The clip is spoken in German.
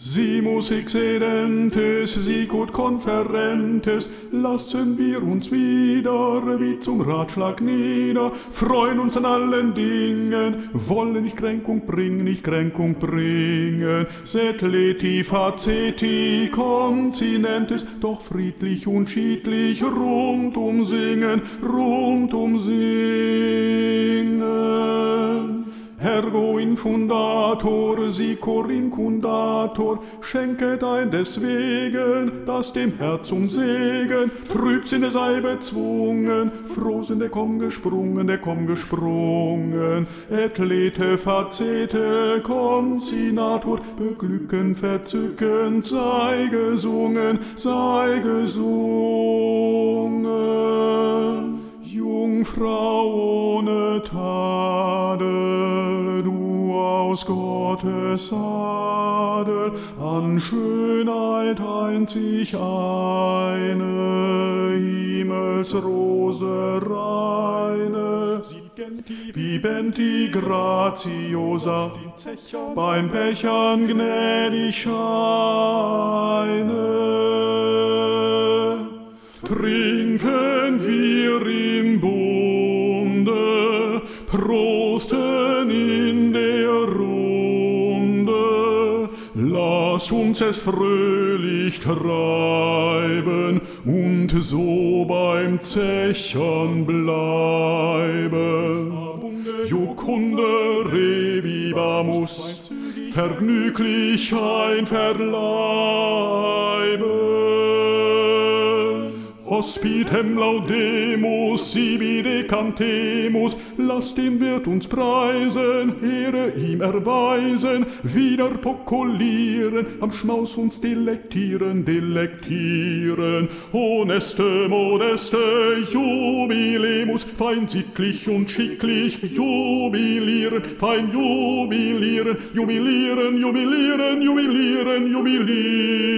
Simus excedentes, sicut conferentes, lassen wir uns wieder wie zum Ratschlag nieder, freuen uns an allen Dingen, wollen nicht Kränkung bringen, sed leti faceti continentes, doch friedlich und schiedlich rundum singen. Ergo infundator, sicor incundator, schenke dein deswegen, dass dem Herz um Segen, Trübsinne sei bezwungen, Frohsinn, komm gesprungen, et lete facete concinator, beglücken, verzückend, sei gesungen. Jungfrau ohne Tadel, du aus Gottes Adel, an Schönheit einzig eine, Himmelsrose reine, bibenti graziosa, beim Bechern gnädig scheine. Trinken wir im Bunde, prosten in der Runde, lasst uns es fröhlich treiben und so beim Zechern bleiben. Jucunde revivamus, Vergnüglichkeit verleiben. Hospitem laudemus, sibi decantemus, lasst den Wirt uns preisen, Ehre ihm erweisen, wieder pokulieren, am Schmaus uns delektieren. Honeste, modeste, jubilemus, fein sittlich und schicklich, jubilieren, fein jubilieren, jubilieren.